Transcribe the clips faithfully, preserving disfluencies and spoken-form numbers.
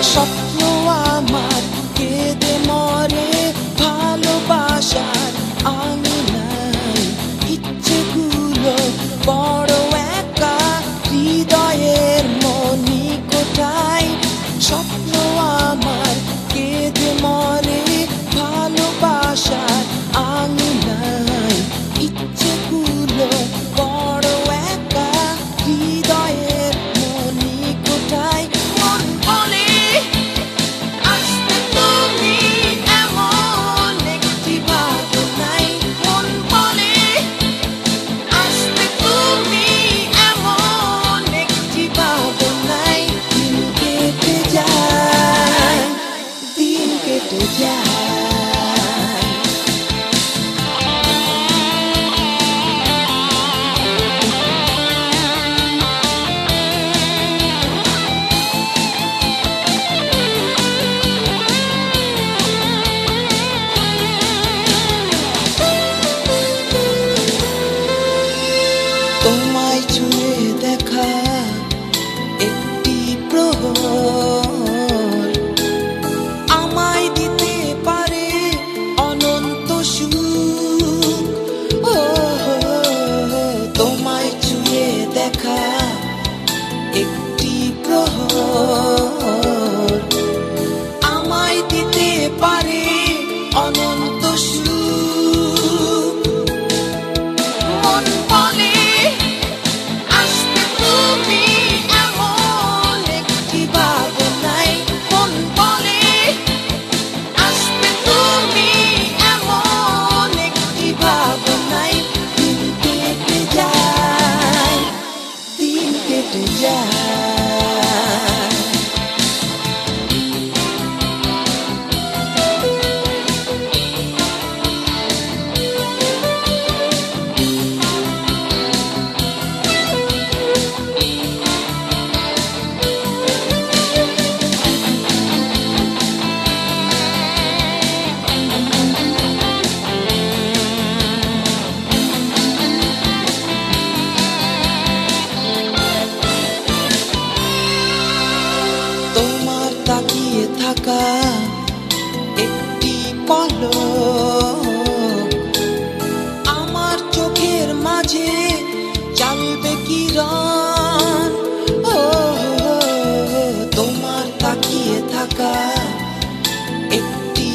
স্বপ্ন আমার কেঁদে মরে ভালোবাসার আঙিনায়, ইচ্ছেগুলো বড় একা হৃদয়ের মনি কোঠায়। স্বপ্ন আমার কেঁদে মরে ভালোবাসার আঙিনায়, ইচ্ছেগুলো বড় একা হৃদয়ের মনি কোঠায়। মন বলে আসতে তুমি এমন একটি ভাবনায়, মন বলে আসতে তুমি এমন একটি ভাবনায়। দিন কেটে যায়, দিন কেটে যায়। তোমায় ছুঁয়ে দেখা একটি প্রহর আমায় দিতে পারে অনন্ত সুখ। ও তোমায় ছুঁয়ে দেখা একটি প্রহর আমায় দিতে পারে অনন্ত সুখ। মন বলে আসতে তুমি এমন একটি ভাবনায়, মন বলে আসতে তুমি এমন একটি ভাবনায়। দিন কেটে যায়, দিন কেটে যায়। তোমার তাকিয়ে থাকা একটি পলক আমার চোখের মাঝে জ্বালবে কিরণ। ও তোমার তাকিয়ে থাকা একটি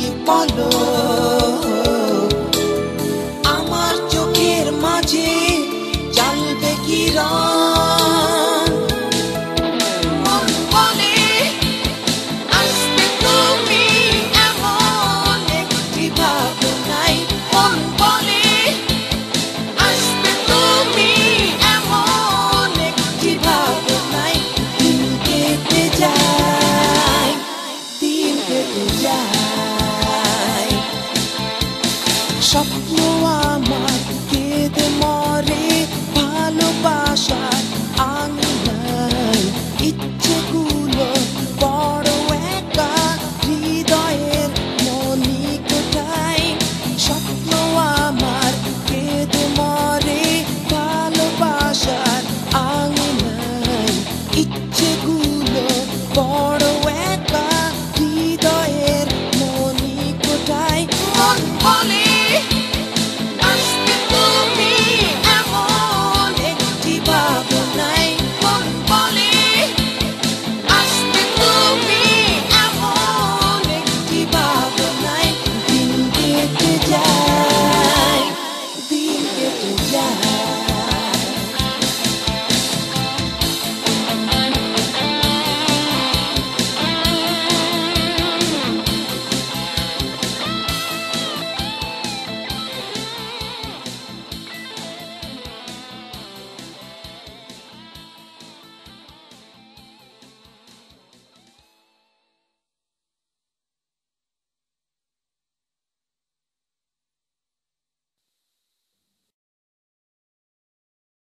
পলক আমার চোখের মাঝে জ্বালবে কিরণ। মন বলে আসতে তুমি এমন একটি ভাবনায়, মন বলে আসতে তুমি এমন একটি ভাবনায়। দিন কেটে যায়, দিন কেটে যায়। স্বপ্ন আমার কেঁদে মরে ভালোবাসার